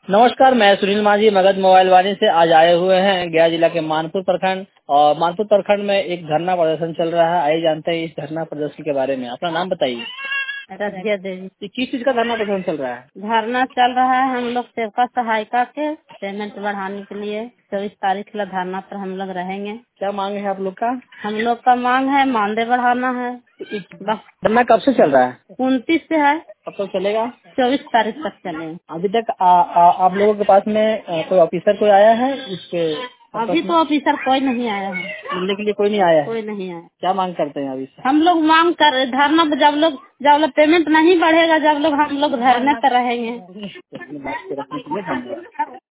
नमस्कार, मैं सुनील माझी मगध मोबाइल वाणी से आज आए हुए हैं गया जिला के मानपुर प्रखंड। और मानपुर प्रखंड में एक धरना प्रदर्शन चल रहा है। आइए जानते हैं इस धरना प्रदर्शन के बारे में। अपना नाम बताइए। रजिया देवी। ये किस चीज का धरना प्रदर्शन चल रहा है? धरना चल रहा है हम लोग सेवका सहायिका के पेमेंट बढ़ाने के लिए 24 तारीख के धरना पर हम लोग रहेंगे। क्या मांग है आप लोग का? हम लोग का मांग है मानदेय बढ़ाना है। बस धरना कब से चल रहा है? 29 से है। कब तक चलेगा? 24 तारीख तक चलेगा। अभी तक आप लोगों के पास में कोई ऑफिसर कोई आया है इसके? अभी तो ऑफिसर कोई नहीं आया है। मिलने के लिए कोई नहीं आया है? कोई नहीं आया। क्या मांग करते हैं अभी से? हम लोग मांग कर धरना जब लोग पेमेंट नहीं बढ़ेगा, जब लोग हम लोग धरने पर रहेंगे। अपनी बात को रखने के लिए धन्यवाद।